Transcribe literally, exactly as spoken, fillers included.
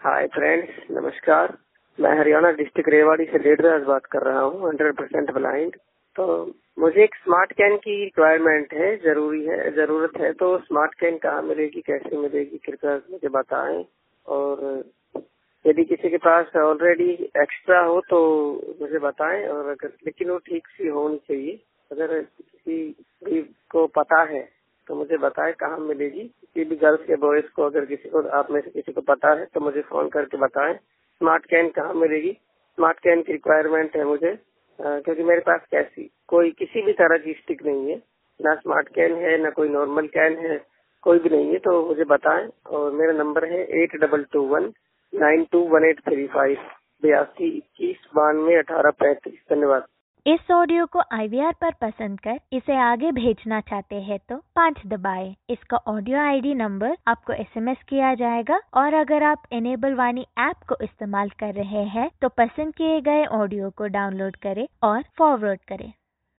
Hi friends, नमस्कार। मैं Haryana district Rewari से डेढ़ बात कर रहा हूँ, हंड्रेड परसेंट ब्लाइंड। तो मुझे एक स्मार्ट कैन की रिक्वायरमेंट है, जरूरी है, जरूरत है। तो स्मार्ट कैन कहाँ मिलेगी, कैसे मिलेगी, कृपया मुझे बताएं। और यदि किसी के पास ऑलरेडी एक्स्ट्रा हो तो मुझे बताएं, और अगर लेकिन वो ठीक सी होनी चाहिए। अगर किसी भी को पता है तो मुझे बताएं कहाँ मिलेगी। किसी भी गर्ल्स या बॉयज को, अगर किसी को आप में से किसी को पता है तो मुझे फोन करके बताएं स्मार्ट कैन कहाँ मिलेगी। स्मार्ट कैन की रिक्वायरमेंट है मुझे, आ, क्योंकि मेरे पास कैसी कोई किसी भी तरह की स्टिक नहीं है, ना स्मार्ट कैन है, ना कोई नॉर्मल कैन है, कोई भी नहीं है। तो मुझे बताएं। और मेरा नंबर है eight double two one nine two one eight three five बयासी इक्कीस बानवे अठारह पैंतीस। धन्यवाद। इस ऑडियो को आई वी आर पर पसंद कर इसे आगे भेजना चाहते हैं तो पाँच दबाएं। इसका ऑडियो आई डी नंबर आपको एस एम एस किया जाएगा। और अगर आप इनेबल वाणी ऐप को इस्तेमाल कर रहे हैं तो पसंद किए गए ऑडियो को डाउनलोड करें और फॉरवर्ड करें।